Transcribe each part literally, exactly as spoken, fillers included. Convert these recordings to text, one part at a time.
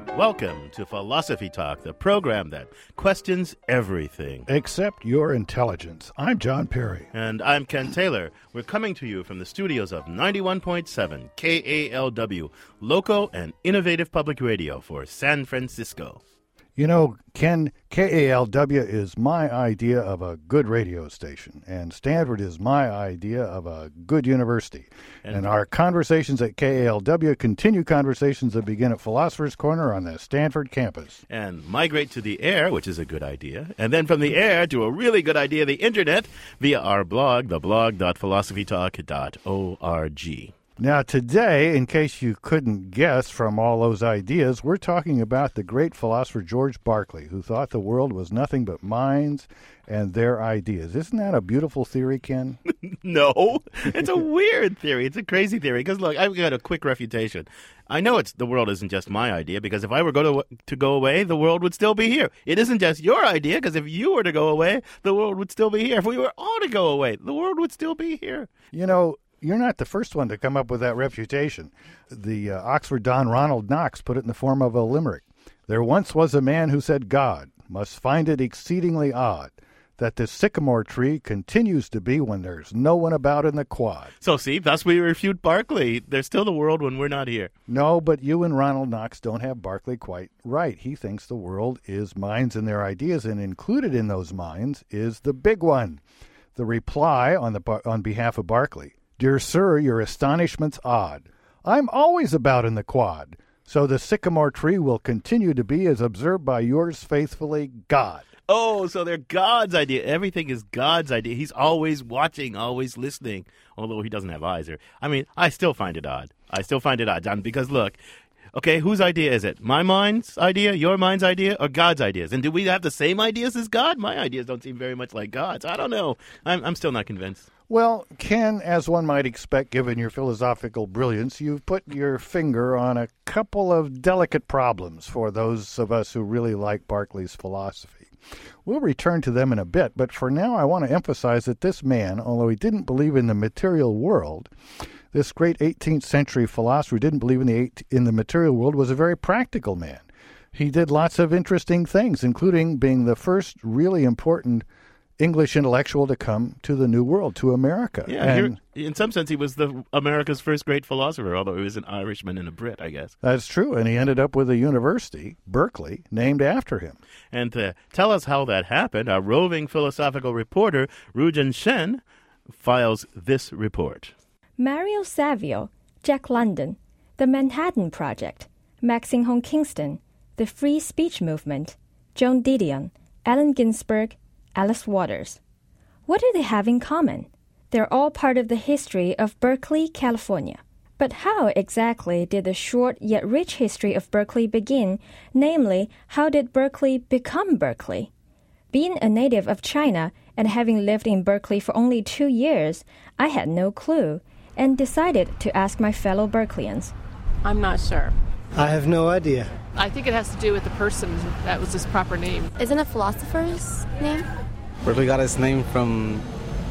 Welcome to Philosophy Talk, the program that questions everything. Except your intelligence. I'm John Perry. And I'm Ken Taylor. We're coming to you from the studios of ninety-one point seven K A L W, local and innovative public radio for San Francisco. You know, Ken, K A L W is my idea of a good radio station, and Stanford is my idea of a good university. And, and our conversations at K A L W continue conversations that begin at Philosopher's Corner on the Stanford campus. And migrate to the air, which is a good idea, and then from the air to a really good idea, the internet, via our blog, the blog dot philosophy talk dot org. Now, today, in case you couldn't guess from all those ideas, we're talking about the great philosopher George Berkeley, who thought the world was nothing but minds and their ideas. Isn't that a beautiful theory, Ken? No, it's a weird theory. It's a crazy theory. Because, look, I've got a quick refutation. I know it's the world isn't just my idea, because if I were go to, to go away, the world would still be here. It isn't just your idea, because if you were to go away, the world would still be here. If we were all to go away, the world would still be here. You know, you're not the first one to come up with that reputation. The uh, Oxford Don Ronald Knox put it in the form of a limerick. There once was a man who said God must find it exceedingly odd that this sycamore tree continues to be when there's no one about in the quad. So, see, thus we refute Berkeley. There's still the world when we're not here. No, but you and Ronald Knox don't have Berkeley quite right. He thinks the world is minds and their ideas, and included in those minds is the big one. The reply on the on behalf of Berkeley: Dear sir, your astonishment's odd. I'm always about in the quad, so the sycamore tree will continue to be as observed by yours faithfully, God. Oh, so they're God's idea. Everything is God's idea. He's always watching, always listening, although he doesn't have eyes. Or, I mean, I still find it odd. I still find it odd, John, because look, okay, whose idea is it? My mind's idea, your mind's idea, or God's ideas? And do we have the same ideas as God? My ideas don't seem very much like God's. I don't know. I'm, I'm still not convinced. Well, Ken, as one might expect, given your philosophical brilliance, you've put your finger on a couple of delicate problems for those of us who really like Berkeley's philosophy. We'll return to them in a bit, but for now I want to emphasize that this man, although he didn't believe in the material world, this great eighteenth century philosopher who didn't believe in the eight, in the material world, was a very practical man. He did lots of interesting things, including being the first really important English intellectual to come to the New World, to America. Yeah, and in some sense, he was the America's first great philosopher, although he was an Irishman and a Brit, I guess. That's true, and he ended up with a university, Berkeley, named after him. And to tell us how that happened, our roving philosophical reporter, Ruijin Shen, files this report. Mario Savio, Jack London, the Manhattan Project, Maxine Hong Kingston, the Free Speech Movement, Joan Didion, Allen Ginsberg, Alice Waters. What do they have in common? They're all part of the history of Berkeley, California. But how exactly did the short yet rich history of Berkeley begin? Namely, how did Berkeley become Berkeley? Being a native of China and having lived in Berkeley for only two years, I had no clue and decided to ask my fellow Berkeleyans. I'm not sure. I have no idea. I think it has to do with the person that was his proper name. Isn't it a philosopher's name? Berkeley got its name from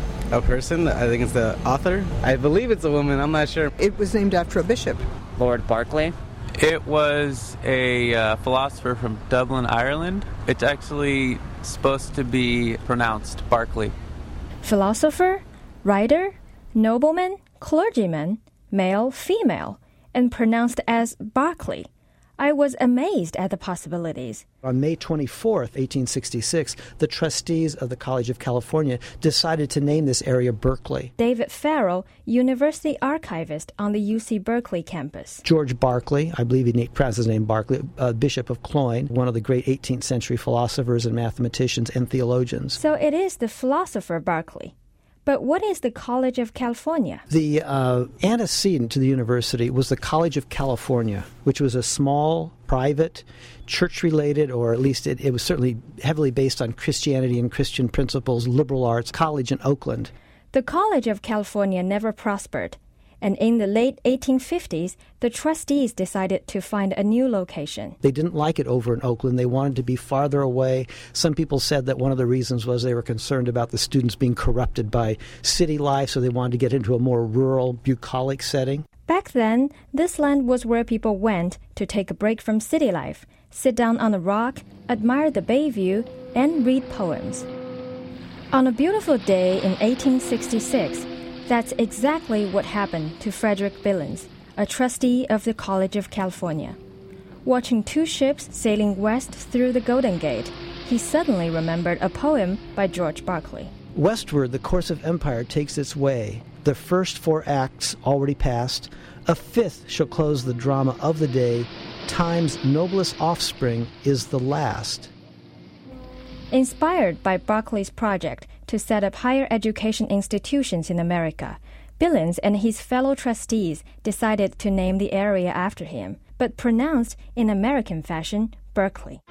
a person. I think it's the author. I believe it's a woman. I'm not sure. It was named after a bishop. Lord Berkeley. It was a uh, philosopher from Dublin, Ireland. It's actually supposed to be pronounced Berkeley. Philosopher, writer, nobleman, clergyman, male, female, and pronounced as Berkeley. I was amazed at the possibilities. On May twenty-fourth, eighteen sixty-six, the trustees of the College of California decided to name this area Berkeley. David Farrell, university archivist on the U C Berkeley campus. George Berkeley, I believe he pronounced his name Berkeley, uh, Bishop of Cloyne, one of the great eighteenth century philosophers and mathematicians and theologians. So it is the philosopher Berkeley. But what is the College of California? The uh, antecedent to the university was the College of California, which was a small, private, church-related, or at least it, it was certainly heavily based on Christianity and Christian principles, liberal arts college in Oakland. The College of California never prospered, and in the late eighteen fifties, the trustees decided to find a new location. They didn't like it over in Oakland. They wanted to be farther away. Some people said that one of the reasons was they were concerned about the students being corrupted by city life, so they wanted to get into a more rural, bucolic setting. Back then, this land was where people went to take a break from city life, sit down on a rock, admire the bay view, and read poems. On a beautiful day in eighteen sixty-six, that's exactly what happened to Frederick Billings, a trustee of the College of California. Watching two ships sailing west through the Golden Gate, he suddenly remembered a poem by George Berkeley. Westward, the course of empire takes its way. The first four acts already past. A fifth shall close the drama of the day. Time's noblest offspring is the last. Inspired by Berkeley's project to set up higher education institutions in America, Billings and his fellow trustees decided to name the area after him, but pronounced in American fashion, Berkeley.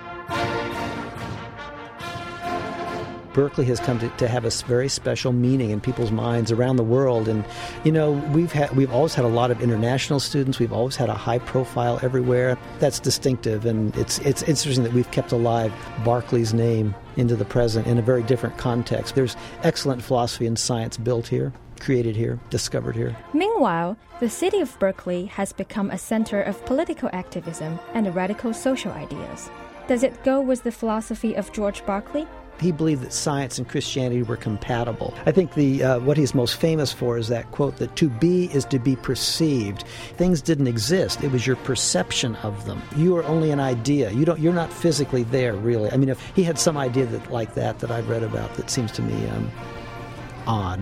Berkeley has come to, to have a very special meaning in people's minds around the world. And, you know, we've had, we've always had a lot of international students. We've always had a high profile everywhere. That's distinctive, and it's, it's interesting that we've kept alive Berkeley's name into the present in a very different context. There's excellent philosophy and science built here, created here, discovered here. Meanwhile, the city of Berkeley has become a center of political activism and radical social ideas. Does it go with the philosophy of George Berkeley? He believed that science and Christianity were compatible. I think the uh, what he's most famous for is that quote that to be is to be perceived. Things didn't exist. It was your perception of them. You are only an idea. You don't. You're not physically there, really. I mean, if he had some idea that like that that I've read about that seems to me um, odd.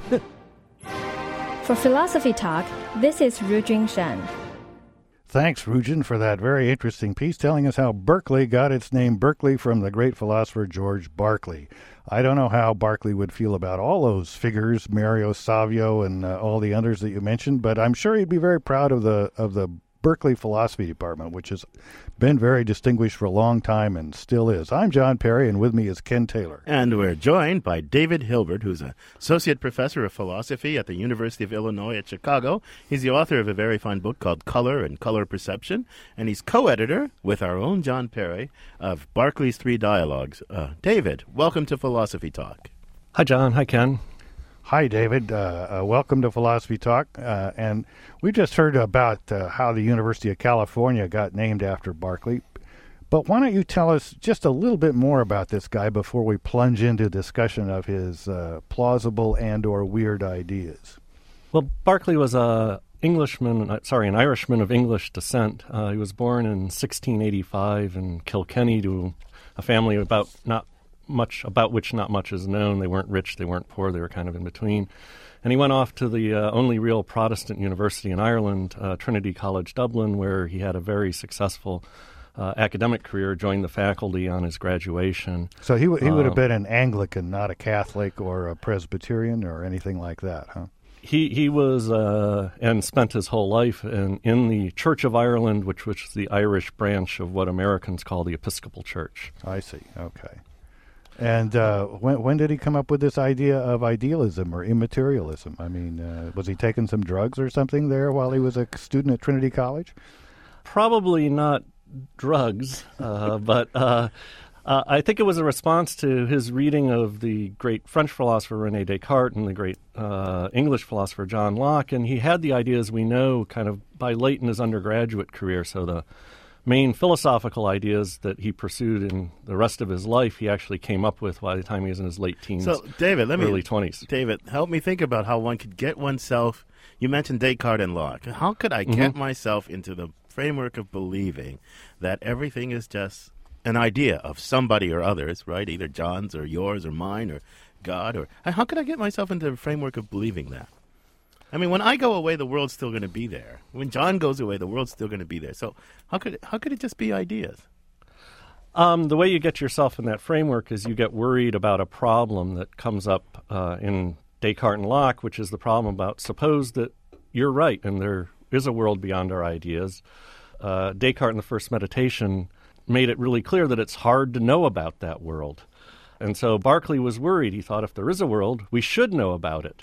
For Philosophy Talk, this is Rujing Shan. Thanks, Rujin, for that very interesting piece telling us how Berkeley got its name Berkeley from the great philosopher George Berkeley. I don't know how Berkeley would feel about all those figures, Mario Savio and uh, all the others that you mentioned, but I'm sure he'd be very proud of the of the Berkeley Philosophy Department, which has been very distinguished for a long time and still is. I'm John Perry, and with me is Ken Taylor. And we're joined by David Hilbert, who's an associate professor of philosophy at the University of Illinois at Chicago. He's the author of a very fine book called Color and Color Perception, and he's co-editor with our own John Perry of Berkeley's Three Dialogues. Uh, David, welcome to Philosophy Talk. Hi, John. Hi, Ken. Hi, David. Uh, uh, welcome to Philosophy Talk. Uh, and we just heard about uh, how the University of California got named after Berkeley. But why don't you tell us just a little bit more about this guy before we plunge into discussion of his uh, plausible and or weird ideas? Well, Berkeley was a Englishman, sorry, an Irishman of English descent. Uh, he was born in sixteen eighty-five in Kilkenny to a family about not much about which not much is known. They weren't rich, they weren't poor, they were kind of in between. And he went off to the uh, only real Protestant university in Ireland, uh, Trinity College Dublin, where he had a very successful uh, academic career, joined the faculty on his graduation. So he, w- he would have um, been an Anglican, not a Catholic or a Presbyterian or anything like that, huh? He he was uh, and spent his whole life in, in the Church of Ireland, which, which is the Irish branch of what Americans call the Episcopal Church. I see, okay. And uh, when when did he come up with this idea of idealism or immaterialism? I mean, uh, was he taking some drugs or something there while he was a student at Trinity College? Probably not drugs, uh, but uh, uh, I think it was a response to his reading of the great French philosopher René Descartes and the great uh, English philosopher John Locke, and he had the ideas we know kind of by late in his undergraduate career, so the main philosophical ideas that he pursued in the rest of his life, he actually came up with by the time he was in his late teens, so, David, let me, early twenties. David, help me think about how one could get oneself, you mentioned Descartes and Locke. How could I get mm-hmm. myself into the framework of believing that everything is just an idea of somebody or others, right? Either John's or yours or mine or God, or how could I get myself into the framework of believing that? I mean, when I go away, the world's still going to be there. When John goes away, the world's still going to be there. So how could how could it just be ideas? Um, the way you get yourself in that framework is you get worried about a problem that comes up uh, in Descartes and Locke, which is the problem about suppose that you're right and there is a world beyond our ideas. Uh, Descartes in the First Meditation made it really clear that it's hard to know about that world. And so Berkeley was worried. He thought if there is a world, we should know about it.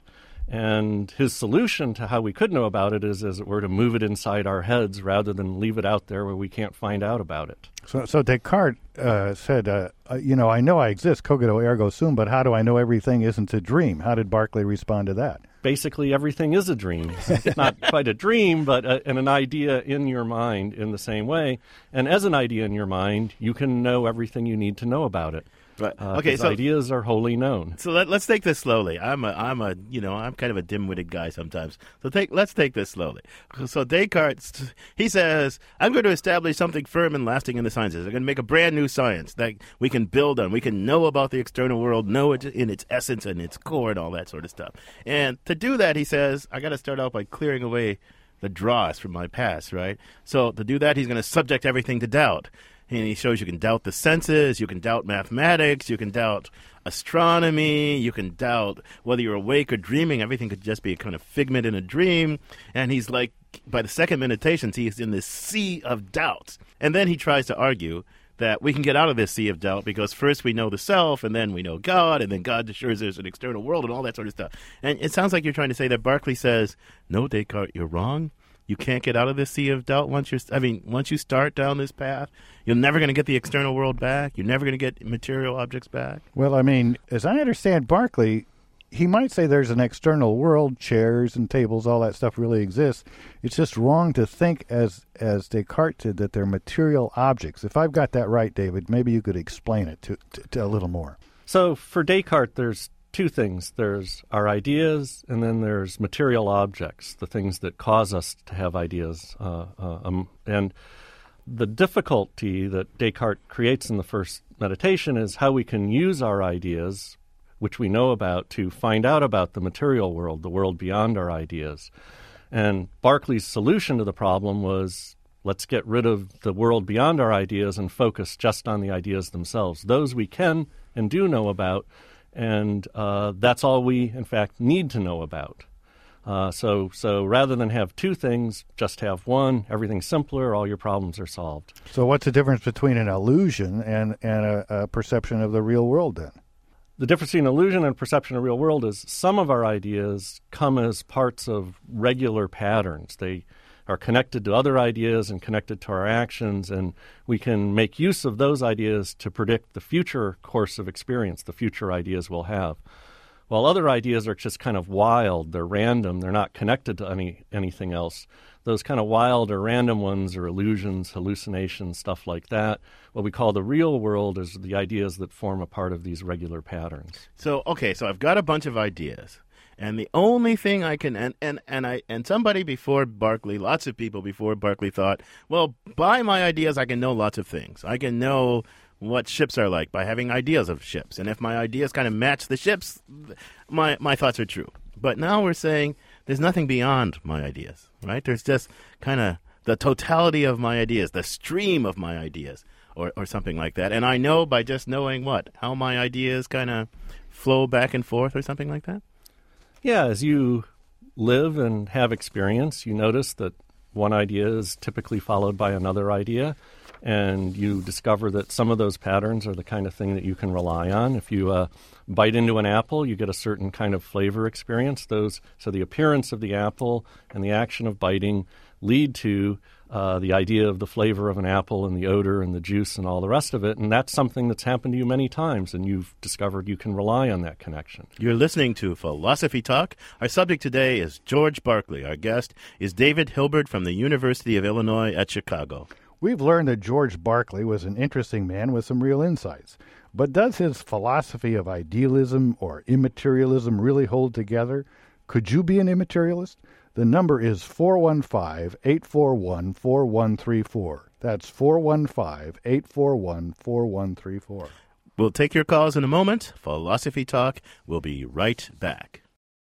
And his solution to how we could know about it is, as it were, to move it inside our heads rather than leave it out there where we can't find out about it. So, so Descartes uh, said, uh, uh, you know, I know I exist, cogito ergo sum, but how do I know everything isn't a dream? How did Berkeley respond to that? Basically, everything is a dream. It's not quite a dream, but a, and an idea in your mind in the same way. And as an idea in your mind, you can know everything you need to know about it. Right. Uh, okay. So ideas are wholly known. So let, let's take this slowly. I'm a, I'm a, you know, I'm kind of a dim-witted guy sometimes. So take, let's take this slowly. So Descartes, he says, I'm going to establish something firm and lasting in the sciences. I'm going to make a brand new science that we can build on. We can know about the external world, know it in its essence and its core and all that sort of stuff. And to do that, he says, I got to start out by clearing away the dross from my past, right? So to do that, he's going to subject everything to doubt. And he shows you can doubt the senses, you can doubt mathematics, you can doubt astronomy, you can doubt whether you're awake or dreaming. Everything could just be a kind of figment in a dream. And he's like, by the second meditations, he's in this sea of doubts. And then he tries to argue that we can get out of this sea of doubt because first we know the self, and then we know God, and then God assures there's an external world and all that sort of stuff. And it sounds like you're trying to say that Berkeley says, no, Descartes, you're wrong. You can't get out of this sea of doubt once you're, I mean, once you start down this path, you're never going to get the external world back. You're never going to get material objects back. Well, I mean, as I understand Berkeley, he might say there's an external world, chairs and tables, all that stuff really exists. It's just wrong to think, as as Descartes did, that they're material objects. If I've got that right, David, maybe you could explain it to, to, to a little more. So for Descartes, there's two things. There's our ideas, and then there's material objects, the things that cause us to have ideas. Uh, uh, um, and the difficulty that Descartes creates in the first meditation is how we can use our ideas, which we know about, to find out about the material world, the world beyond our ideas. And Berkeley's solution to the problem was, let's get rid of the world beyond our ideas and focus just on the ideas themselves. Those we can and do know about, and uh, that's all we, in fact, need to know about. Uh, so so rather than have two things, just have one. Everything's simpler. All your problems are solved. So what's the difference between an illusion and, and a, a perception of the real world then? The difference between illusion and perception of real world is some of our ideas come as parts of regular patterns. They are connected to other ideas and connected to our actions, and we can make use of those ideas to predict the future course of experience, the future ideas we'll have. While other ideas are just kind of wild, they're random, they're not connected to any anything else. Those kind of wild or random ones are illusions, hallucinations, stuff like that. What we call the real world is the ideas that form a part of these regular patterns. So, okay, so I've got a bunch of ideas. And the only thing I can, and, and, and I and somebody before Berkeley, lots of people before Berkeley thought, well, by my ideas I can know lots of things. I can know what ships are like by having ideas of ships. And if my ideas kind of match the ships, my my thoughts are true. But now we're saying there's nothing beyond my ideas, right? There's just kind of the totality of my ideas, the stream of my ideas, or, or something like that. And I know by just knowing what? How my ideas kind of flow back and forth or something like that? Yeah, as you live and have experience, you notice that one idea is typically followed by another idea, and you discover that some of those patterns are the kind of thing that you can rely on. If you uh, bite into an apple, you get a certain kind of flavor experience. Those, so the appearance of the apple and the action of biting lead to uh, the idea of the flavor of an apple and the odor and the juice and all the rest of it. And that's something that's happened to you many times, and you've discovered you can rely on that connection. You're listening to Philosophy Talk. Our subject today is George Berkeley. Our guest is David Hilbert from the University of Illinois at Chicago. We've learned that George Berkeley was an interesting man with some real insights. But does his philosophy of idealism or immaterialism really hold together? Could you be an immaterialist? The number is four one five, eight four one, four one three four. That's four one five, eight four one, four one three four. We'll take your calls in a moment. Philosophy Talk will be right back.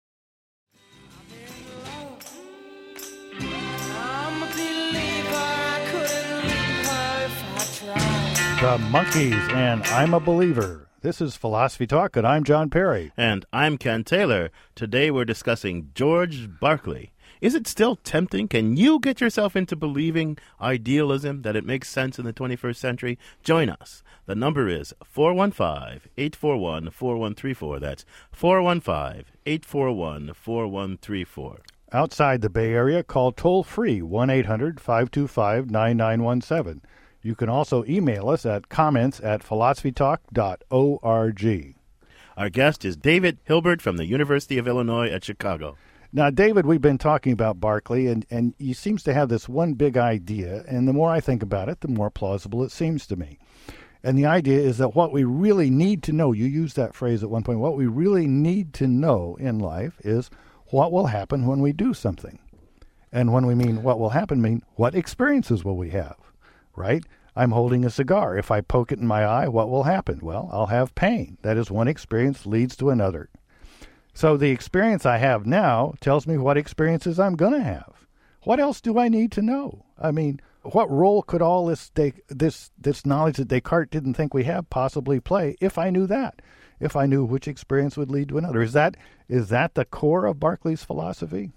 The Monkees and I'm a Believer. This is Philosophy Talk, and I'm John Perry. And I'm Ken Taylor. Today we're discussing George Berkeley. Is it still tempting? Can you get yourself into believing idealism, that it makes sense in the twenty-first century? Join us. The number is four one five, eight four one, four one three four. That's four one five, eight four one, four one three four. Outside the Bay Area, call toll-free one eight hundred, five two five, nine nine one seven. You can also email us at comments at philosophy talk dot org. Our guest is David Hilbert from the University of Illinois at Chicago. Now, David, we've been talking about Berkeley, and, and he seems to have this one big idea, and the more I think about it, the more plausible it seems to me. And the idea is that what we really need to know, you used that phrase at one point, what we really need to know in life is what will happen when we do something. And when we mean what will happen, mean what experiences will we have, right? I'm holding a cigar. If I poke it in my eye, what will happen? Well, I'll have pain. That is, one experience leads to another. So the experience I have now tells me what experiences I'm going to have. What else do I need to know? I mean, what role could all this this this knowledge that Descartes didn't think we have possibly play if I knew that? If I knew which experience would lead to another? Is that is that the core of Berkeley's philosophy?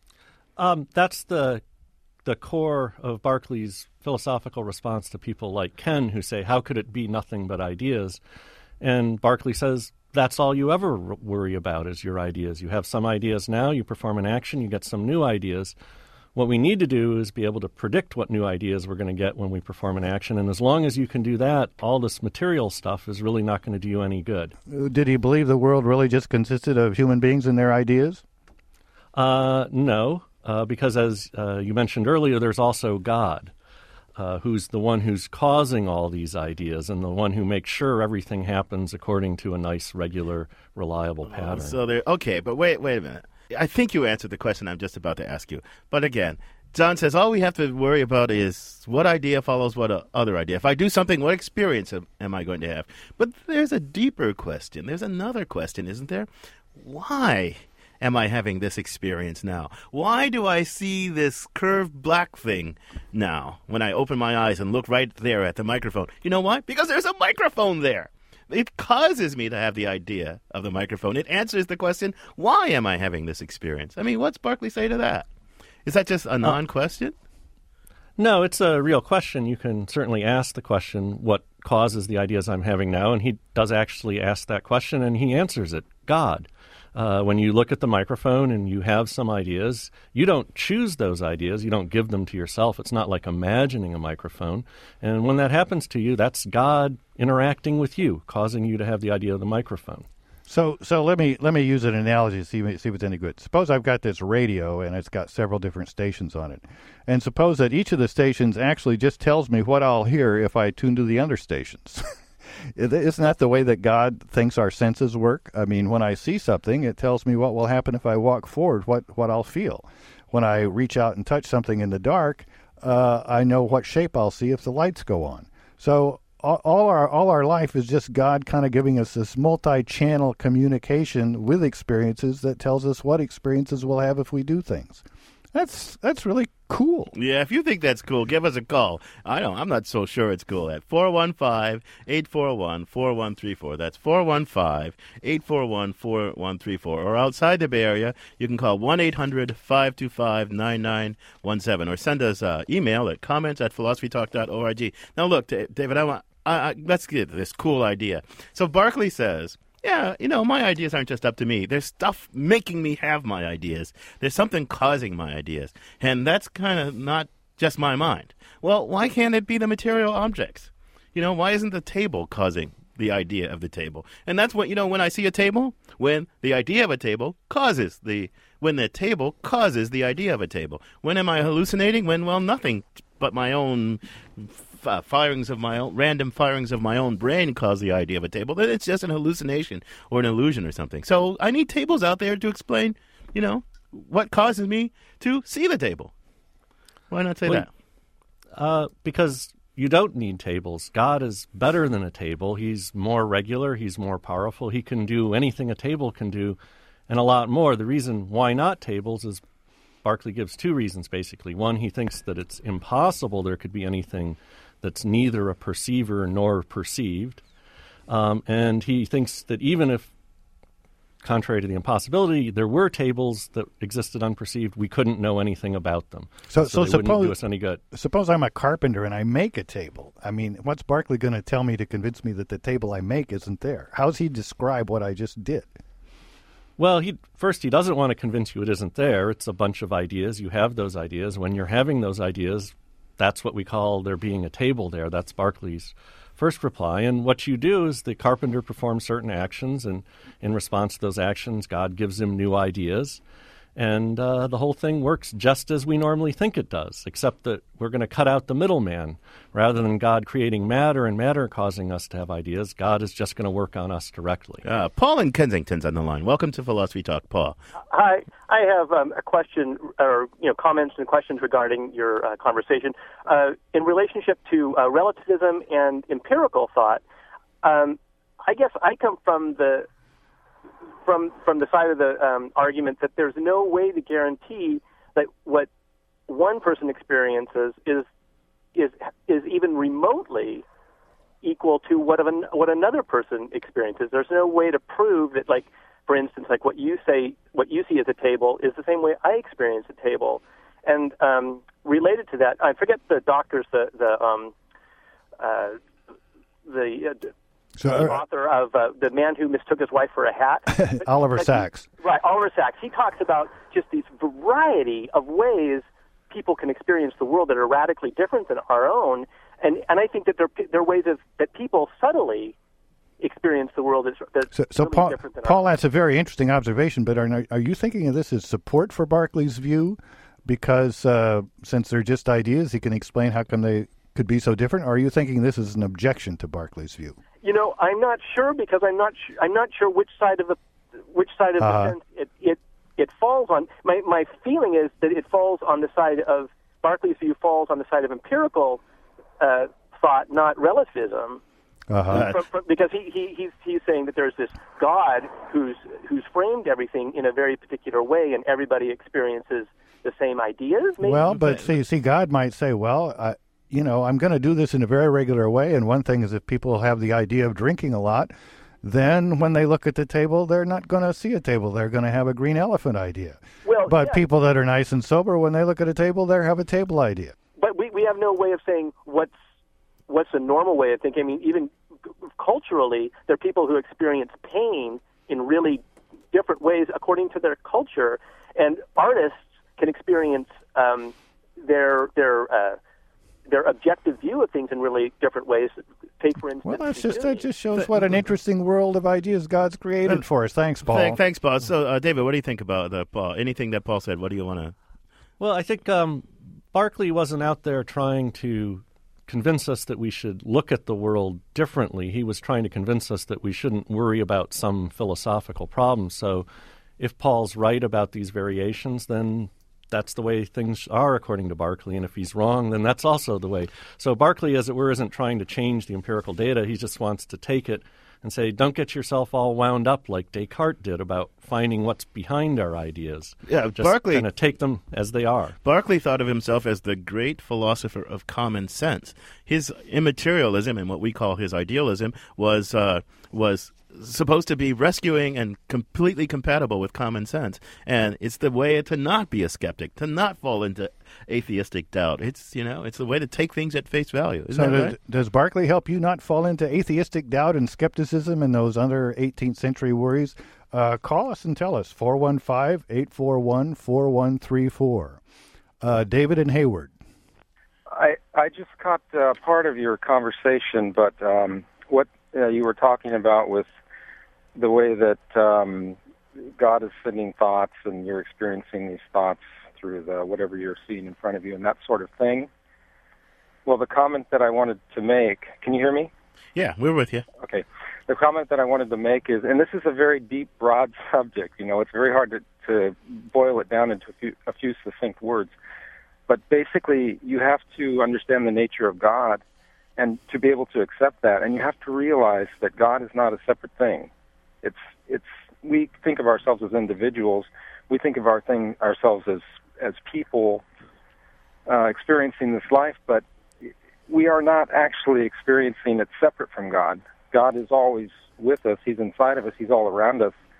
Um, that's the the core of Berkeley's philosophical response to people like Ken, who say, how could it be nothing but ideas? And Berkeley says, that's all you ever r- worry about is your ideas. You have some ideas now, you perform an action, you get some new ideas. What we need to do is be able to predict what new ideas we're going to get when we perform an action. And as long as you can do that, all this material stuff is really not going to do you any good. Did he believe the world really just consisted of human beings and their ideas? Uh, no, uh, because as uh, you mentioned earlier, there's also God, uh, who's the one who's causing all these ideas and the one who makes sure everything happens according to a nice, regular, reliable pattern. Oh, so there. Okay, but wait, wait a minute. I think you answered the question I'm just about to ask you. But again, John says all we have to worry about is what idea follows what other idea. If I do something, what experience am, am I going to have? But there's a deeper question. There's another question, isn't there? Why am I having this experience now? Why do I see this curved black thing now when I open my eyes and look right there at the microphone? You know why? Because there's a microphone there. It causes me to have the idea of the microphone. It answers the question, why am I having this experience? I mean, what's Berkeley say to that? Is that just a non-question? No, it's a real question. You can certainly ask the question, what causes the ideas I'm having now? And he does actually ask that question, and he answers it, God. Uh, when you look at the microphone and you have some ideas, you don't choose those ideas. You don't give them to yourself. It's not like imagining a microphone. And when that happens to you, that's God interacting with you, causing you to have the idea of the microphone. So, so let me let me use an analogy to see see if it's any good. Suppose I've got this radio and it's got several different stations on it, and suppose that each of the stations actually just tells me what I'll hear if I tune to the other stations. Isn't that the way that God thinks our senses work? I mean, when I see something, it tells me what will happen if I walk forward, what what I'll feel. When I reach out and touch something in the dark, uh, I know what shape I'll see if the lights go on. So all our all our life is just God kind of giving us this multi-channel communication with experiences that tells us what experiences we'll have if we do things. That's that's really cool. Yeah, if you think that's cool, give us a call. I don't. I'm not so sure it's cool. At four one five, eight four one, four one three four. That's four one five, eight four one, four one three four. Or outside the Bay Area, you can call one eight hundred, five two five, nine nine one seven or send us uh, email at comments at philosophy talk dot org. Now, look, David, I want I, I, let's get this cool idea. So Berkeley says, yeah, you know, my ideas aren't just up to me. There's stuff making me have my ideas. There's something causing my ideas. And that's kind of not just my mind. Well, why can't it be the material objects? You know, why isn't the table causing the idea of the table? And that's what, you know, when I see a table, when the idea of a table causes the, when the table causes the idea of a table. When am I hallucinating? When, well, nothing but my own Uh, firings of my own, random firings of my own brain cause the idea of a table. Then it's just an hallucination or an illusion or something. So I need tables out there to explain, you know, what causes me to see the table. Why not say well, that? Uh, because you don't need tables. God is better than a table. He's more regular. He's more powerful. He can do anything a table can do and a lot more. The reason why not tables is Berkeley gives two reasons, basically. One, he thinks that it's impossible there could be anything that's neither a perceiver nor perceived. Um, and he thinks that even if contrary to the impossibility, there were tables that existed unperceived. We couldn't know anything about them. So, so, so they suppose, wouldn't do us any good. Suppose I'm a carpenter and I make a table. I mean, what's Berkeley going to tell me to convince me that the table I make isn't there? How's he describe what I just did? Well, he first, he doesn't want to convince you it isn't there. It's a bunch of ideas. You have those ideas. When you're having those ideas, that's what we call there being a table there. That's Berkeley's first reply. And what you do is the carpenter performs certain actions, and in response to those actions, God gives him new ideas. And uh, the whole thing works just as we normally think it does, except that we're going to cut out the middleman. Rather than God creating matter and matter causing us to have ideas, God is just going to work on us directly. Uh, Paul in Kensington's on the line. Welcome to Philosophy Talk, Paul. Hi. I have um, a question, or you know, comments and questions regarding your uh, conversation. Uh, in relationship to uh, relativism and empirical thought, um, I guess I come from the from from the side of the um, argument that there's no way to guarantee that what one person experiences is is is even remotely equal to what of an, what another person experiences. There's no way to prove that, like, for instance, like what you say, what you see as a table is the same way I experience a table. And um, related to that, I forget the doctors, the the um, uh, the uh, So, the uh, author of uh, The Man Who Mistook His Wife for a Hat. But, Oliver but Sacks. He, right, Oliver Sacks. He talks about just these variety of ways people can experience the world that are radically different than our own. And and I think that there, there are ways of, that people subtly experience the world that's, that's So, so really Paul, different than Paul, our own. that's a very interesting observation, but are, are you thinking of this as support for Berkeley's view? Because uh, since they're just ideas, he can explain how come they could be so different? Or are you thinking this is an objection to Berkeley's view? You know, I'm not sure because I'm not su- I'm not sure which side of the which side of Uh-huh. the fence it, it it falls on. My my feeling is that it falls on the side of Berkeley's view falls on the side of empirical uh, thought, not relativism. Uh-huh. From, from, because he, he he's he's saying that there's this God who's who's framed everything in a very particular way, and everybody experiences the same ideas. Maybe? Well, but see, see, God might say, well, I, you know, I'm going to do this in a very regular way, and one thing is if people have the idea of drinking a lot, then when they look at the table, they're not going to see a table. They're going to have a green elephant idea. Well, but yeah. people that are nice and sober, when they look at a table, they have a table idea. But we, we have no way of saying what's what's the normal way of thinking. I mean, even culturally, there are people who experience pain in really different ways according to their culture, and artists can experience um, their their uh, their objective view of things in really different ways. Take, for instance, Well, that's just Sicilian. that just shows what an interesting world of ideas God's created for us. Thanks, Paul. Thank, thanks, Paul. So, uh, David, what do you think about the Paul? Anything that Paul said? What do you want to? Well, I think um, Berkeley wasn't out there trying to convince us that we should look at the world differently. He was trying to convince us that we shouldn't worry about some philosophical problem. So if Paul's right about these variations, then that's the way things are according to Berkeley. And if he's wrong, then that's also the way. So Berkeley, as it were, isn't trying to change the empirical data. He just wants to take it and say, don't get yourself all wound up like Descartes did about finding what's behind our ideas. Yeah, just Berkeley kind of take them as they are. Berkeley thought of himself as the great philosopher of common sense. His immaterialism and what we call his idealism was uh, was supposed to be rescuing and completely compatible with common sense. And it's the way to not be a skeptic, to not fall into atheistic doubt. It's, you know, it's the way to take things at face value. Isn't So that does, right? does Berkeley help you not fall into atheistic doubt and skepticism and those other eighteenth century worries? Uh, call us and tell us, four one five, eight four one, four one three four. Uh, David and Hayward. I, I just caught uh, part of your conversation, but um, what uh, you were talking about with the way that um, God is sending thoughts and you're experiencing these thoughts through the whatever you're seeing in front of you and that sort of thing. Well, the comment that I wanted to make, can you hear me? Yeah, we're with you. Okay. The comment that I wanted to make is, and this is a very deep, broad subject, you know, it's very hard to, to boil it down into a few, a few succinct words. But basically, you have to understand the nature of God and to be able to accept that. And you have to realize that God is not a separate thing. It's, it's, we think of ourselves as individuals. We think of our thing, ourselves as, as people uh, experiencing this life, but we are not actually experiencing it separate from God. God is always with us. He's inside of us. He's all around us.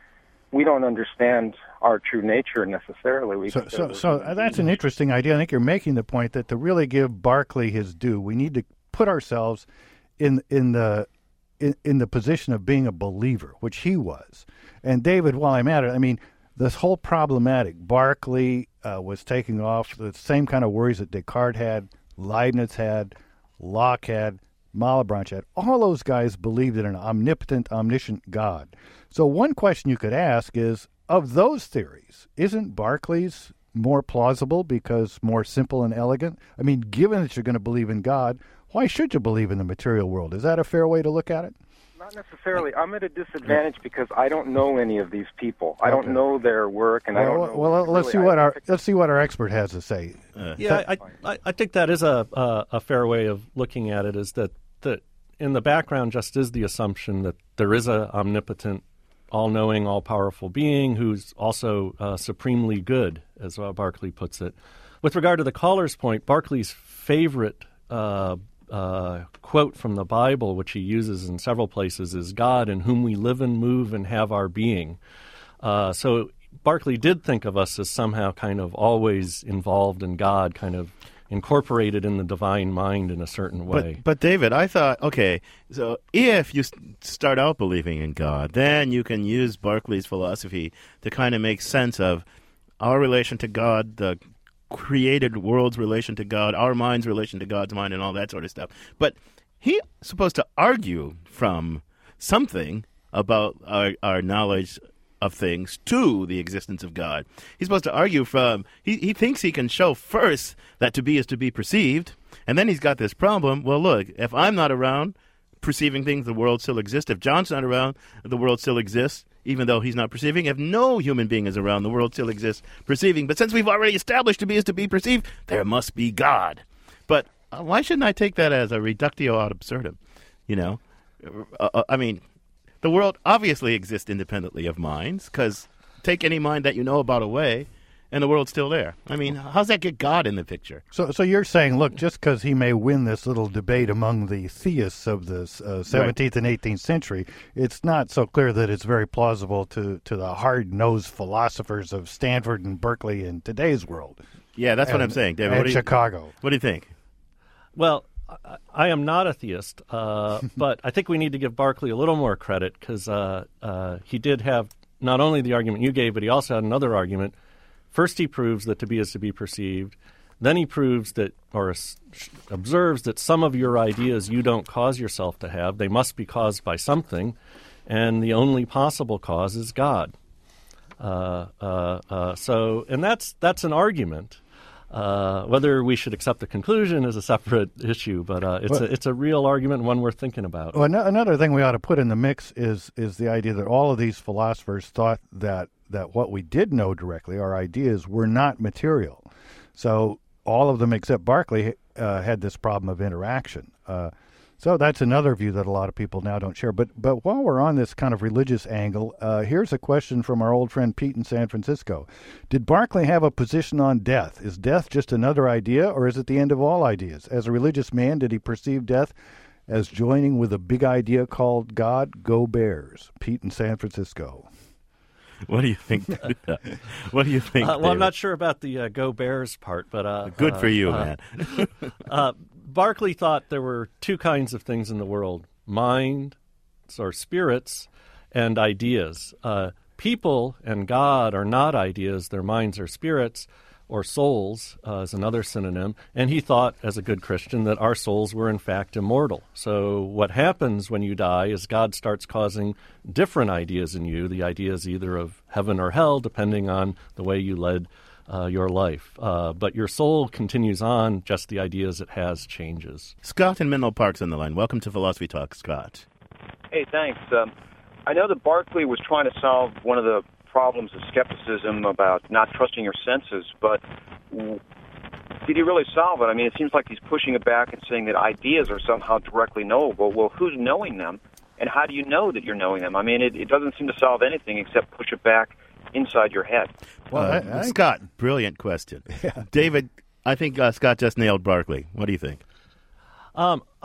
we don't understand our true nature necessarily. We so, so, so that's an interesting idea. I think you're making the point that to really give Berkeley his due, we need to put ourselves in in the in, in the position of being a believer, which he was. And David, while I'm at it, I mean, this whole problematic, Berkeley uh, was taking off the same kind of worries that Descartes had, Leibniz had, Locke had, Malebranche had. All those guys believed in an omnipotent, omniscient God. So one question you could ask is, of those theories, isn't Berkeley's more plausible because more simple and elegant? I mean, given that you're going to believe in God, why should you believe in the material world? Is that a fair way to look at it? Not necessarily. I'm at a disadvantage because I don't know any of these people. I don't Okay. know their work, and well, I don't know. Well, let's really, see what I, our let's see what our expert has to say. Uh, yeah, I, I, I think that is a, a a fair way of looking at it. Is that that in the background just is the assumption that there is a omnipotent, all-knowing, all-powerful being who's also uh, supremely good, as uh, Berkeley puts it. With regard to the caller's point, Berkeley's favorite uh, uh, quote from the Bible, which he uses in several places, is God in whom we live and move and have our being. Uh, so Berkeley did think of us as somehow kind of always involved in God, kind of incorporated in the divine mind in a certain way. But, but David, I thought, okay, so if you start out believing in God, then you can use Berkeley's philosophy to kind of make sense of our relation to God, the created world's relation to God, our mind's relation to God's mind, and all that sort of stuff. But he's supposed to argue from something about our, our knowledge of things to the existence of God. He's supposed to argue from, he, he thinks he can show first that to be is to be perceived, and then he's got this problem, well, look, if I'm not around perceiving things, the world still exists. If John's not around, the world still exists, even though he's not perceiving. If no human being is around, the world still exists perceiving. But since we've already established to be is to be perceived, there must be God. But uh, why shouldn't I take that as a reductio ad absurdum? You know, uh, I mean, the world obviously exists independently of minds, because take any mind that you know about away, and the world's still there. I mean, how's that get God in the picture? So, so you're saying, look, just because he may win this little debate among the theists of the uh, seventeenth and eighteenth century, it's not so clear that it's very plausible to, to the hard-nosed philosophers of Stanford and Berkeley in today's world. Yeah, that's and, what I'm saying, David. And What do you, Chicago. What do you think? Well, I, I am not a theist, uh, but I think we need to give Berkeley a little more credit because uh, uh, he did have not only the argument you gave, but he also had another argument. First, he proves that to be is to be perceived. Then he proves that, or s- observes that some of your ideas you don't cause yourself to have. They must be caused by something, and the only possible cause is God. Uh, uh, uh, so, and that's that's an argument. Uh, whether we should accept the conclusion is a separate issue, but uh, it's well, a, it's a real argument, one worth thinking about. Well, another thing we ought to put in the mix is is the idea that all of these philosophers thought that that what we did know directly, our ideas, were not material. So all of them except Berkeley uh, had this problem of interaction. Uh, so that's another view that a lot of people now don't share. But but while we're on this kind of religious angle, uh, here's a question from our old friend Pete in San Francisco. Did Berkeley have a position on death? Is death just another idea, or is it the end of all ideas? As a religious man, did he perceive death as joining with a big idea called God? Go Bears. Pete in San Francisco. What do you think? What do you think? Uh, well, David? I'm not sure about the uh, Go Bears part, but uh, good uh, for you, uh, man. uh, Berkeley thought there were two kinds of things in the world: minds or spirits, and ideas. Uh, people and God are not ideas; their minds are spirits, or souls uh, is another synonym. And he thought, as a good Christian, that our souls were in fact immortal. So what happens when you die is God starts causing different ideas in you, the ideas either of heaven or hell, depending on the way you led uh, your life. Uh, but your soul continues on, just the ideas it has changes. Scott in Menlo Park's on the line. Welcome to Philosophy Talk, Scott. Hey, thanks. Um, I know that Berkeley was trying to solve one of the problems of skepticism about not trusting your senses, but did he really solve it? I mean, it seems like he's pushing it back and saying that ideas are somehow directly knowable. Well, who's knowing them, and how do you know that you're knowing them? I mean, it, it doesn't seem to solve anything except push it back inside your head. Well, uh, I, I, Scott, brilliant question. Yeah. David, I think uh, Scott just nailed Berkeley. What do you think? Um, I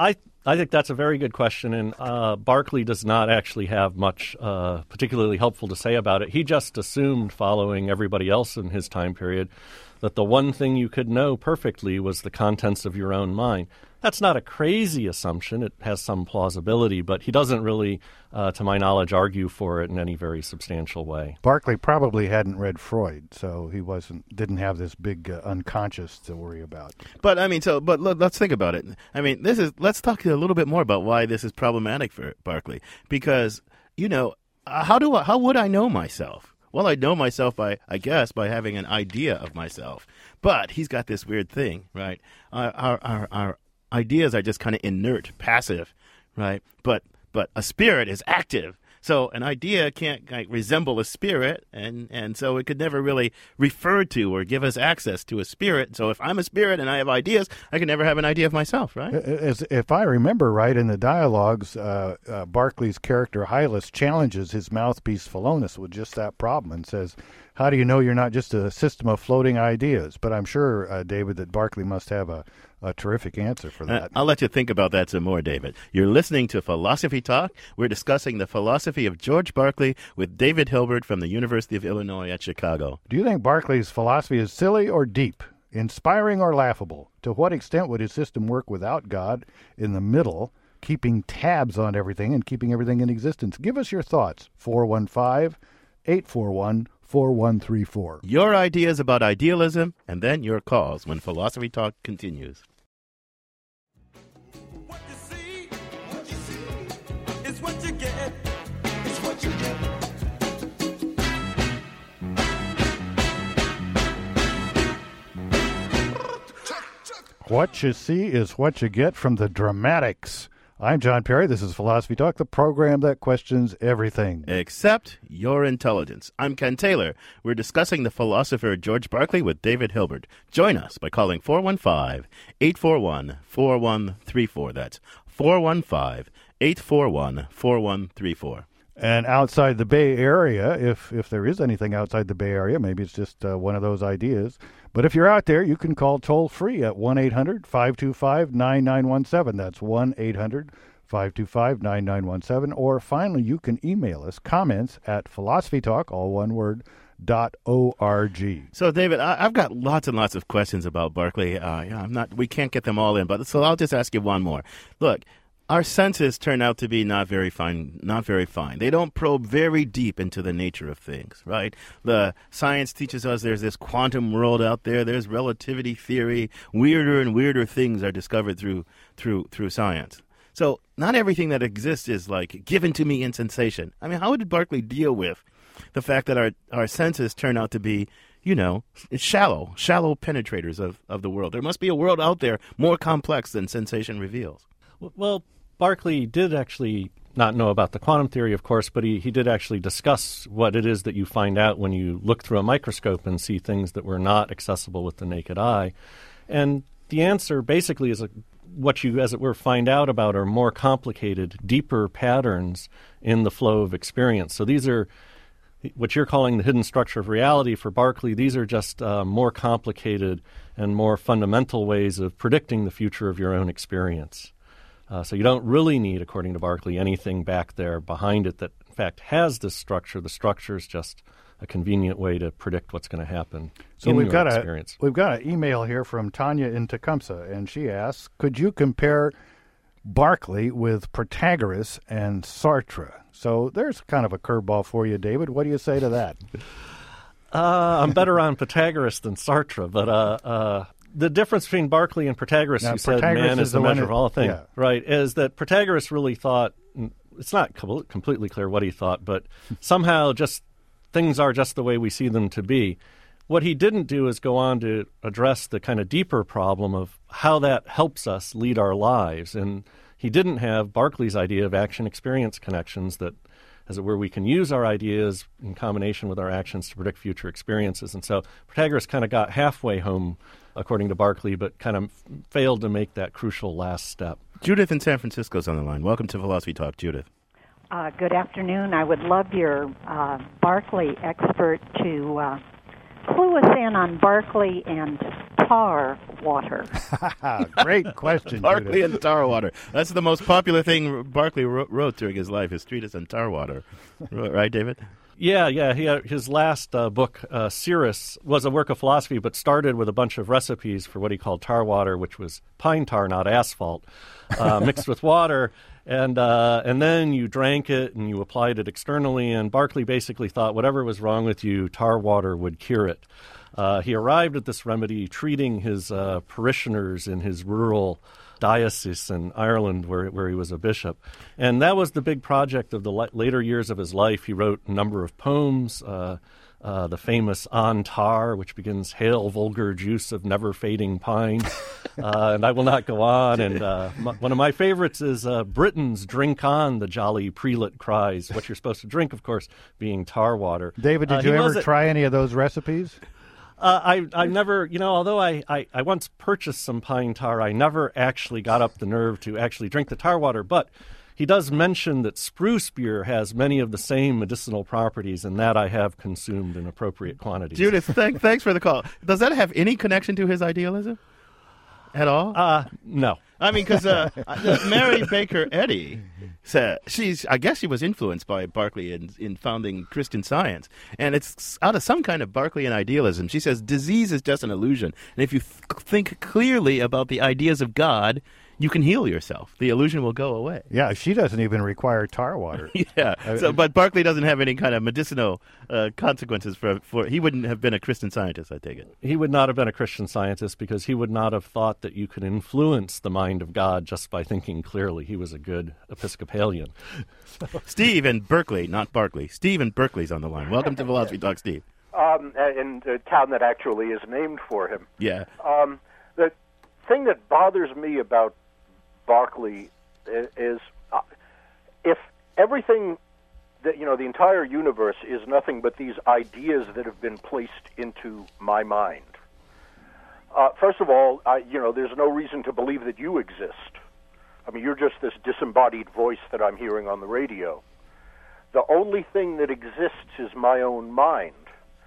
I think that's a very good question, and uh, Berkeley does not actually have much uh, particularly helpful to say about it. He just assumed, following everybody else in his time period, that the one thing you could know perfectly was the contents of your own mind. That's not a crazy assumption. It has some plausibility, but he doesn't really, uh, to my knowledge, argue for it in any very substantial way. Berkeley probably hadn't read Freud, so he wasn't didn't have this big uh, unconscious to worry about. But I mean, so but let, let's think about it. I mean, this is let's talk a little bit more about why this is problematic for Berkeley, because you know, uh, how do I, how would I know myself? Well, I know myself by, I guess, by having an idea of myself. But he's got this weird thing, right? Our our our, our ideas are just kind of inert, passive, right? But but a spirit is active. So an idea can't like, resemble a spirit, and, and so it could never really refer to or give us access to a spirit. So if I'm a spirit and I have ideas, I can never have an idea of myself, right? As, if I remember right, in the dialogues, uh, uh, Berkeley's character Hylas challenges his mouthpiece Philonous with just that problem and says, how do you know you're not just a system of floating ideas? But I'm sure, uh, David, that Berkeley must have a, a terrific answer for that. Uh, I'll let you think about that some more, David. You're listening to Philosophy Talk. We're discussing the philosophy of George Berkeley with David Hilbert from the University of Illinois at Chicago. Do you think Berkeley's philosophy is silly or deep, inspiring or laughable? To what extent would his system work without God in the middle, keeping tabs on everything and keeping everything in existence? Give us your thoughts. four one five, eight four one, four one three four. Your ideas about idealism, and then your calls when Philosophy Talk continues. What you see, what you see is what you get. It's what you get. What you see is what you get from the Dramatics. I'm John Perry. This is Philosophy Talk, the program that questions everything except your intelligence. I'm Ken Taylor. We're discussing the philosopher George Berkeley with David Hilbert. Join us by calling four one five, eight four one, four one three four. That's four one five, eight four one, four one three four. And outside the Bay Area, if if there is anything outside the Bay Area, maybe it's just uh, one of those ideas. But if you're out there, you can call toll-free at one eight hundred, five two five, nine nine one seven. That's one eight hundred, five two five, nine nine one seven. Or finally, you can email us comments at philosophytalk, all one word, dot org. So, David, I, I've got lots and lots of questions about Berkeley. Uh, yeah, I'm not. We can't get them all in, but so I'll just ask you one more. Look. Our senses turn out to be not very fine, not very fine. They don't probe very deep into the nature of things, right? The science teaches us there's this quantum world out there. There's relativity theory. Weirder and weirder things are discovered through through through science. So not everything that exists is like given to me in sensation. I mean, how did Berkeley deal with the fact that our, our senses turn out to be, you know, shallow, shallow penetrators of, of the world? There must be a world out there more complex than sensation reveals. Well, Berkeley did actually not know about the quantum theory, of course, but he, he did actually discuss what it is that you find out when you look through a microscope and see things that were not accessible with the naked eye. And the answer basically is a, what you, as it were, find out about are more complicated, deeper patterns in the flow of experience. So these are what you're calling the hidden structure of reality for Berkeley. These are just uh, more complicated and more fundamental ways of predicting the future of your own experience. Uh, so you don't really need, according to Berkeley, anything back there behind it that, in fact, has this structure. The structure is just a convenient way to predict what's going to happen so in we've your got experience. A, we've got an email here from Tanya in Tecumseh, and she asks, could you compare Berkeley with Protagoras and Sartre? So there's kind of a curveball for you, David. What do you say to that? uh, I'm better on Protagoras than Sartre, but... Uh, uh, The difference between Berkeley and Protagoras, now, who said Protagoras man is, is the, the measure one of all things, yeah. right, is that Protagoras really thought, it's not co- completely clear what he thought, but somehow just things are just the way we see them to be. What he didn't do is go on to address the kind of deeper problem of how that helps us lead our lives. And he didn't have Berkeley's idea of action-experience connections that, as it were, we can use our ideas in combination with our actions to predict future experiences. And so Protagoras kind of got halfway home, according to Berkeley, but kind of failed to make that crucial last step. Judith in San Francisco is on the line. Welcome to Philosophy Talk, Judith. Uh, good afternoon. I would love your uh, Berkeley expert to uh, clue us in on Berkeley and tar water? Great question, Berkeley Judith. and tar water. That's the most popular thing Berkeley wrote, wrote during his life, his treatise on tar water. Right, David? Yeah, yeah. He, uh, his last uh, book, uh, Cirrus, was a work of philosophy, but started with a bunch of recipes for what he called tar water, which was pine tar, not asphalt, uh, mixed with water. And uh, and then you drank it and you applied it externally. And Berkeley basically thought whatever was wrong with you, tar water would cure it. Uh, he arrived at this remedy treating his uh, parishioners in his rural diocese in Ireland where where he was a bishop. And that was the big project of the la- later years of his life. He wrote a number of poems, uh, uh, the famous On Tar, which begins, Hail, vulgar juice of never-fading pine. uh, and I will not go on. And uh, m- one of my favorites is uh, Britons drink on, the jolly prelate cries. What you're supposed to drink, of course, being tar water. David, did Uh, you he ever was a- try any of those recipes? Uh, I I never, you know, although I, I, I once purchased some pine tar, I never actually got up the nerve to actually drink the tar water. But he does mention that spruce beer has many of the same medicinal properties, and that I have consumed in appropriate quantities. Judith, th- thanks for the call. Does that have any connection to his idealism at all? Uh, no. I mean, because uh, uh, Mary Baker Eddy said she's. I guess she was influenced by Berkeley in, in founding Christian Science, and it's out of some kind of Berkeleyan idealism. She says disease is just an illusion, and if you th- think clearly about the ideas of God, you can heal yourself. The illusion will go away. Yeah, she doesn't even require tar water. Yeah, so, but Berkeley doesn't have any kind of medicinal uh, consequences for, for. He wouldn't have been a Christian Scientist, I take it. He would not have been a Christian Scientist because he would not have thought that you could influence the mind of God just by thinking clearly. He was a good Episcopalian. Steve in Berkeley, not Barkley. Steve in Berkeley's on the line. Welcome to Philosophy Talk, Steve. Um, in the town that actually is named for him. Yeah. Um, the thing that bothers me about Berkeley is uh, if everything that, you know, the entire universe is nothing but these ideas that have been placed into my mind. Uh, first of all, I, you know, there's no reason to believe that you exist. I mean, you're just this disembodied voice that I'm hearing on the radio. The only thing that exists is my own mind.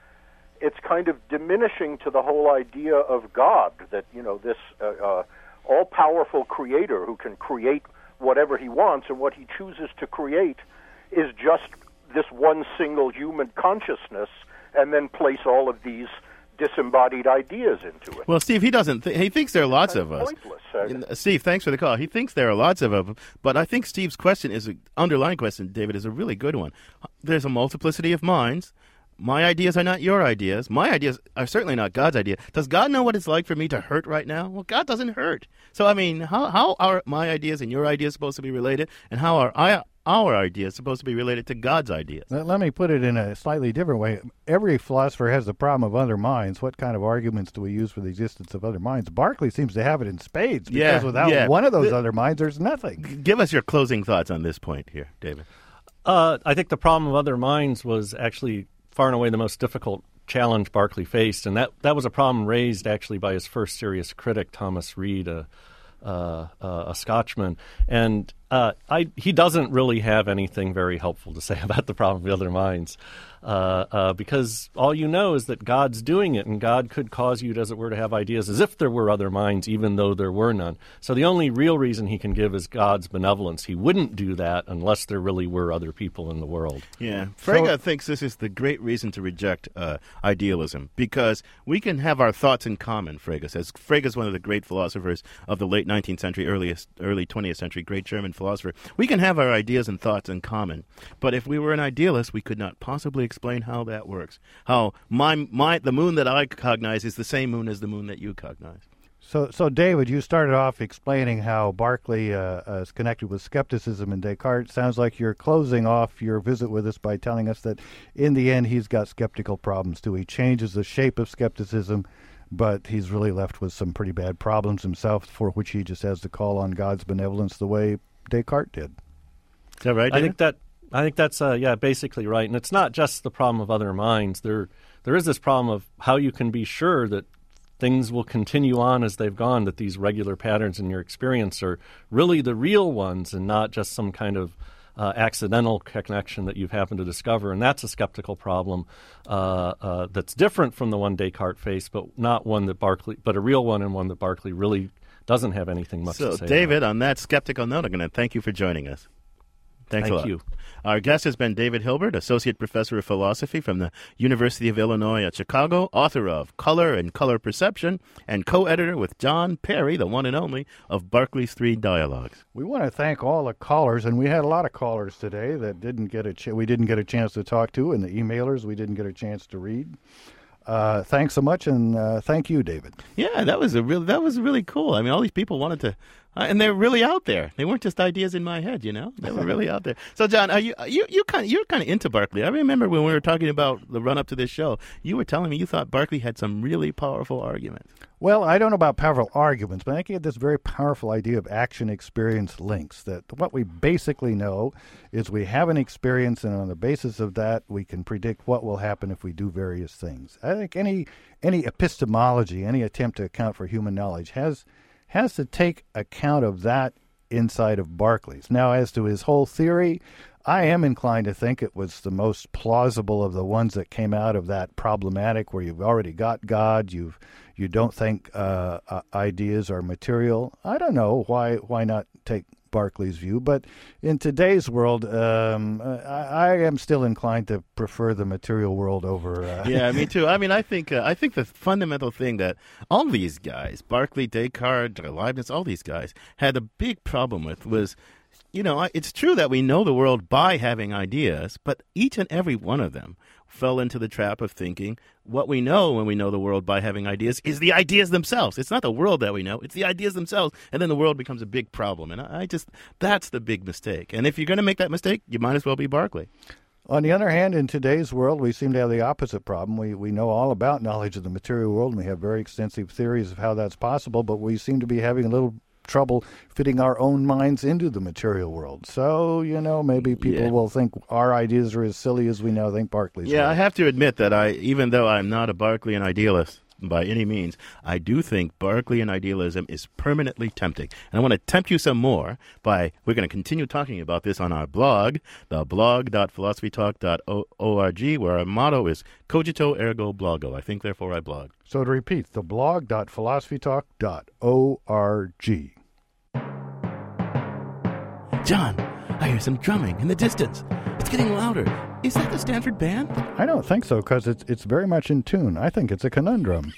It's kind of diminishing to the whole idea of God, that, you know, this uh, uh, all-powerful creator who can create whatever he wants, and what he chooses to create is just this one single human consciousness, and then place all of these disembodied ideas into it. Well, Steve, he doesn't. Th- he thinks there are lots Kind of of us. pointless, uh, Uh, Steve, thanks for the call. He thinks there are lots of them, but I think Steve's question is an underlying question, David, is a really good one. There's a multiplicity of minds. My ideas are not your ideas. My ideas are certainly not God's idea. Does God know what it's like for me to hurt right now? Well, God doesn't hurt. So, I mean, how how are my ideas and your ideas supposed to be related? And how are I, our ideas supposed to be related to God's ideas? Let, let me put it in a slightly different way. Every philosopher has the problem of other minds. What kind of arguments do we use for the existence of other minds? Berkeley seems to have it in spades, because Yeah, without yeah. one of those The- other minds, there's nothing. Give us your closing thoughts on this point here, David. Uh, I think the problem of other minds was actually far and away the most difficult challenge Berkeley faced, and that, that was a problem raised actually by his first serious critic, Thomas Reid, a, uh, uh, a Scotchman. And uh, I, he doesn't really have anything very helpful to say about the problem of other minds, uh, uh, because all you know is that God's doing it, and God could cause you, as it were, to have ideas as if there were other minds, even though there were none. So the only real reason he can give is God's benevolence. He wouldn't do that unless there really were other people in the world. Yeah. Frege thinks this is the great reason to reject uh, idealism, because we can have our thoughts in common, Frege says. Frege is one of the great philosophers of the late nineteenth century, earliest, early twentieth century, great German philosopher. We can have our ideas and thoughts in common, but if we were an idealist, we could not possibly explain how that works. How my my the moon that I cognize is the same moon as the moon that you cognize. So, so David, you started off explaining how Berkeley uh, uh, is connected with skepticism and Descartes. Sounds like you're closing off your visit with us by telling us that in the end he's got skeptical problems too. He changes the shape of skepticism, but he's really left with some pretty bad problems himself, for which he just has to call on God's benevolence the way Descartes did. Is that right, I think that I think that's uh, yeah, basically right. And it's not just the problem of other minds. There there is this problem of how you can be sure that things will continue on as they've gone, that these regular patterns in your experience are really the real ones and not just some kind of uh, accidental connection that you've happened to discover, and that's a skeptical problem uh, uh, that's different from the one Descartes faced, but not one that Berkeley, but a real one and one that Berkeley really doesn't have anything much so, to say David, about. on that skeptical note, I'm going to thank you for joining us. Thanks Thank a lot. you. Our guest has been David Hilbert, Associate Professor of Philosophy from the University of Illinois at Chicago, author of Color and Color Perception, and co-editor with John Perry, the one and only, of Berkeley's Three Dialogues. We want to thank all the callers, and we had a lot of callers today that didn't get a ch- we didn't get a chance to talk to, and the emailers we didn't get a chance to read. Uh, thanks so much, and uh, thank you, David. Yeah, that was a real. That was really cool. I mean, all these people wanted to, uh, and they're really out there. They weren't just ideas in my head, you know. They were really out there. So, John, are you you you kind of you're kind of into Berkeley. I remember when we were talking about the run up to this show, you were telling me you thought Berkeley had some really powerful arguments. Well, I don't know about powerful arguments, but I think he had this very powerful idea of action-experience links, that what we basically know is we have an experience, and on the basis of that, we can predict what will happen if we do various things. I think any any epistemology, any attempt to account for human knowledge has has to take account of that inside of Berkeley's. Now, as to his whole theory, I am inclined to think it was the most plausible of the ones that came out of that problematic where you've already got God, you've you don't think uh, uh, ideas are material. I don't know why why not take Berkeley's view, but in today's world, um, I, I am still inclined to prefer the material world over. Uh, yeah, me too. I mean, I think uh, I think the fundamental thing that all these guys, Berkeley, Descartes, Leibniz, all these guys had a big problem with was, you know, it's true that we know the world by having ideas, but each and every one of them fell into the trap of thinking what we know when we know the world by having ideas is the ideas themselves. It's not the world that we know, it's the ideas themselves, and then the world becomes a big problem. And I just, that's the big mistake. And if you're going to make that mistake, you might as well be Berkeley. On the other hand, in today's world, we seem to have the opposite problem. We we know all about knowledge of the material world, and we have very extensive theories of how that's possible, but we seem to be having a little trouble fitting our own minds into the material world. So, you know, maybe people Yeah. will think our ideas are as silly as we now think Berkeley's Yeah, are. I have to admit that I, even though I'm not a Berkeleyan idealist by any means, I do think Berkeleyan idealism is permanently tempting. And I want to tempt you some more by, we're going to continue talking about this on our blog, the blog dot philosophy talk dot org, where our motto is Cogito Ergo Blogo. I think, therefore, I blog. So to repeat, the blog dot philosophy talk dot org. John, I hear some drumming in the distance. It's getting louder. Is that the Stanford Band? I don't think so, because it's, it's very much in tune. I think it's a conundrum.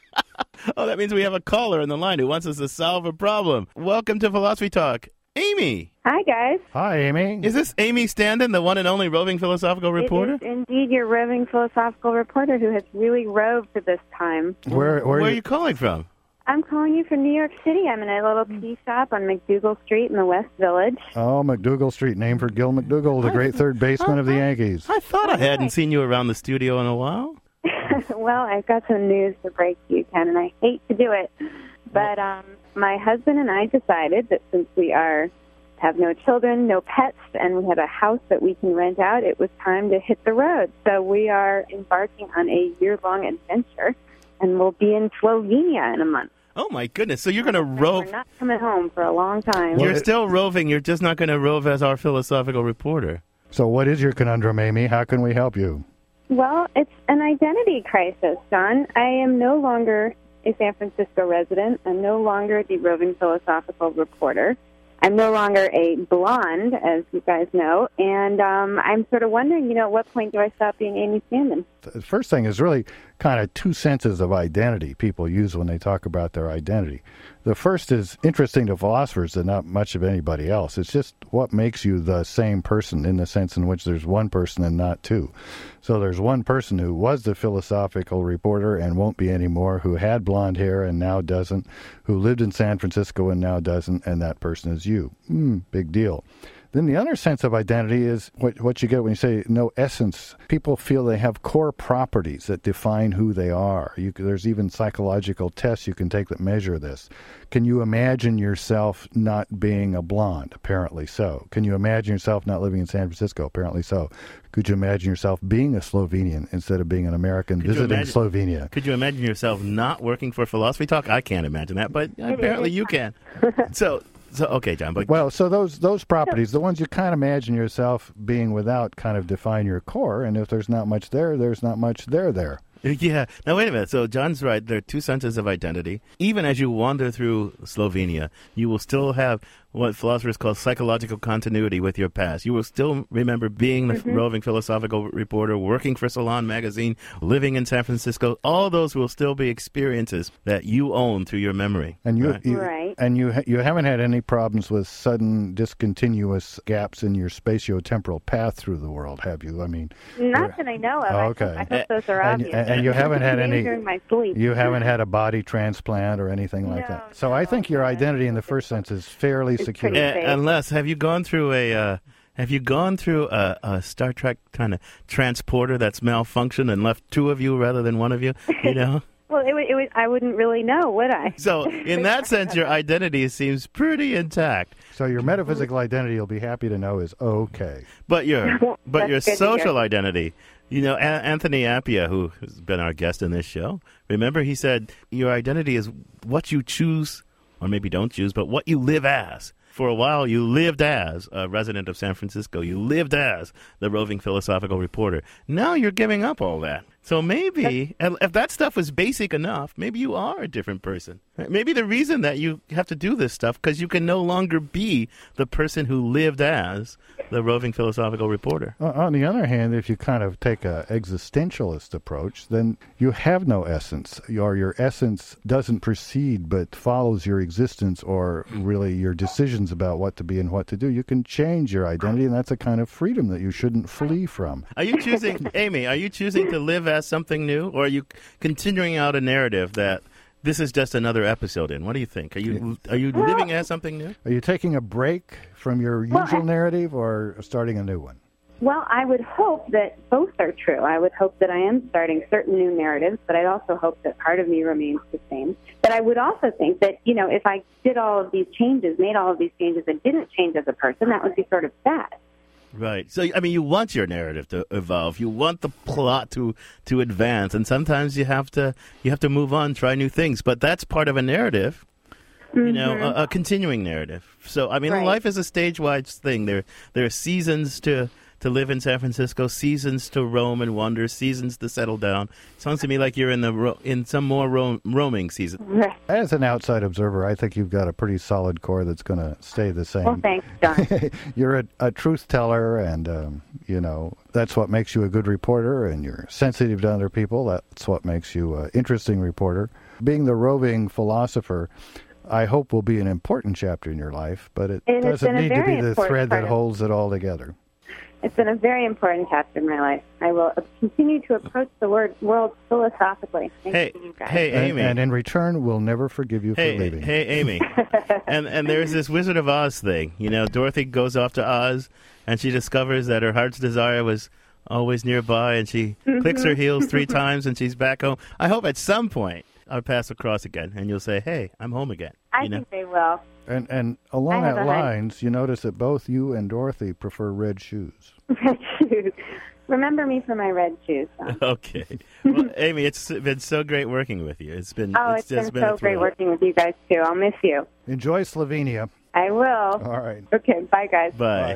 Oh, that means we have a caller on the line who wants us to solve a problem. Welcome to Philosophy Talk, Amy. Hi, guys. Hi, Amy. Is this Amy Standen, the one and only roving philosophical reporter? It is indeed your roving philosophical reporter who has really roved this time. Where, where, Where are are you? you calling from? I'm calling you from New York City. I'm in a little tea shop on McDougal Street in the West Village. Oh, McDougal Street, named for Gil McDougal, the great third baseman of the Yankees. I thought I hadn't seen you around the studio in a while. Well, I've got some news to break to you, Ken, and I hate to do it. But um, my husband and I decided that since we are have no children, no pets, and we have a house that we can rent out, it was time to hit the road. So we are embarking on a year-long adventure, and we'll be in Slovenia in a month. Oh, my goodness. So you're going to We're rove. not coming home for a long time. You're still roving. You're just not going to rove as our philosophical reporter. So what is your conundrum, Amy? How can we help you? Well, it's an identity crisis, John. I am no longer a San Francisco resident. I'm no longer the roving philosophical reporter. I'm no longer a blonde, as you guys know, and um, I'm sort of wondering, you know, at what point do I stop being Amy Standen? The first thing is really kind of two senses of identity people use when they talk about their identity. The first is interesting to philosophers and not much of anybody else. It's just what makes you the same person in the sense in which there's one person and not two. So there's one person who was the philosophical reporter and won't be anymore, who had blonde hair and now doesn't, who lived in San Francisco and now doesn't, and that person is you. Hmm, big deal. Then the other sense of identity is what, what you get when you say no essence. People feel they have core properties that define who they are. You, there's even psychological tests you can take that measure this. Can you imagine yourself not being a blonde? Apparently so. Can you imagine yourself not living in San Francisco? Apparently so. Could you imagine yourself being a Slovenian instead of being an American Could you visiting imagine- Slovenia? Could you imagine yourself not working for Philosophy Talk? I can't imagine that, but apparently you can. So So okay, John, but well, so those those properties, the ones you kind of imagine yourself being without, kind of define your core. And if there's not much there, there's not much there there. Yeah. Now, wait a minute. So John's right. There are two senses of identity. Even as you wander through Slovenia, you will still have what philosophers call psychological continuity with your past. You will still remember being the Mm-hmm. roving philosophical reporter, working for Salon magazine, living in San Francisco. All those will still be experiences that you own through your memory. And you, right? you Right. and you ha- you haven't had any problems with sudden discontinuous gaps in your spatiotemporal path through the world, have you? I mean, Not that I know of. Oh, I okay. hope- I hope those are and, obvious. and, and you haven't had Maybe any. during my sleep. You haven't had a body transplant or anything like No, that. So I think your identity in the first sense is fairly secure. pretty Uh, safe. unless, have you gone through a uh, have you gone through a, a Star Trek kind of transporter that's malfunctioned and left two of you rather than one of you? You know. Well, it would, it would, I wouldn't really know, would I? So in that sense, your identity seems pretty intact. So your metaphysical identity, you'll be happy to know, is okay. But your but That's your good to social hear. identity, you know, A- Anthony Appia, who has been our guest in this show, remember he said your identity is what you choose, or maybe don't choose, but what you live as. For a while, you lived as a resident of San Francisco. You lived as the roving philosophical reporter. Now you're giving up all that. So maybe, and if that stuff was basic enough, maybe you are a different person. Maybe the reason that you have to do this stuff because you can no longer be the person who lived as the roving philosophical reporter. Uh, on the other hand, if you kind of take a existentialist approach, then you have no essence, or your essence doesn't proceed but follows your existence or really your decisions about what to be and what to do. You can change your identity, and that's a kind of freedom that you shouldn't flee from. Are you choosing, Amy, are you choosing to live as something new, or are you continuing out a narrative that this is just another episode in? What do you think? Are you are you Well- living as something new? Are you taking a break from your Well, usual I- narrative or starting a new one? Well, I would hope that both are true. I would hope that I am starting certain new narratives, but I'd also hope that part of me remains the same. But I would also think that, you know, if I did all of these changes, made all of these changes, and didn't change as a person, that would be sort of sad. Right. So, I mean, you want your narrative to evolve. You want the plot to to advance, and sometimes you have to you have to move on, try new things. But that's part of a narrative. You know, Mhm. a, a continuing narrative. So, I mean, Right. life is a stage-wide thing. There, there are seasons to, to live in San Francisco, seasons to roam and wander, seasons to settle down. Sounds to me like you're in the ro- in some more ro- roaming season. As an outside observer, I think you've got a pretty solid core that's going to stay the same. Well, thanks, John. You're a, a truth teller, and, um, you know, that's what makes you a good reporter, and you're sensitive to other people. That's what makes you an interesting reporter. Being the roving philosopher, I hope, will be an important chapter in your life, but it And it's doesn't been a need to very be the important thread part that of- holds it all together. It's been a very important chapter in my life. I will continue to approach the word, world philosophically. Thank Hey, you, guys. hey, And, Amy. and in return, we'll never forgive you Hey, for leaving. hey, Amy. and and there's this Wizard of Oz thing. You know, Dorothy goes off to Oz, and she discovers that her heart's desire was always nearby, and she clicks her heels three times, and she's back home. I hope at some point our paths will cross again, and you'll say, "Hey, I'm home again." I you know? think they will. And and along I have that a hunch. lines, you notice that both you and Dorothy prefer red shoes. Red shoes. Remember me for my red shoes. John. Okay. Well, Amy, it's been so great working with you. It's been Oh, it's it's just been been so a great thrill. working with you guys, too. I'll miss you. Enjoy Slovenia. I will. All right. Okay, bye, guys. Bye.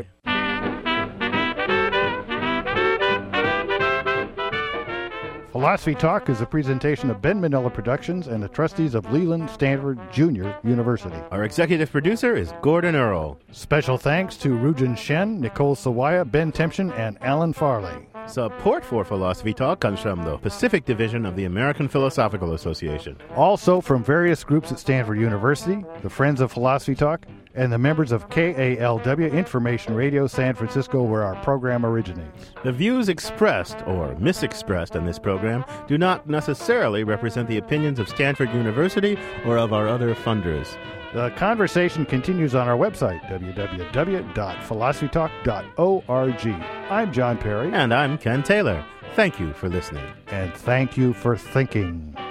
Philosophy Talk is a presentation of Ben Manila Productions and the trustees of Leland Stanford Junior University. Our executive producer is Gordon Earl. Special thanks to Rujan Shen, Nicole Sawaya, Ben Tempchin, and Alan Farley. Support for Philosophy Talk comes from the Pacific Division of the American Philosophical Association. Also from various groups at Stanford University, the Friends of Philosophy Talk, and the members of K A L W Information Radio San Francisco, where our program originates. The views expressed or misexpressed in this program do not necessarily represent the opinions of Stanford University or of our other funders. The conversation continues on our website, w w w dot philosophy talk dot org. I'm John Perry. And I'm Ken Taylor. Thank you for listening. And thank you for thinking.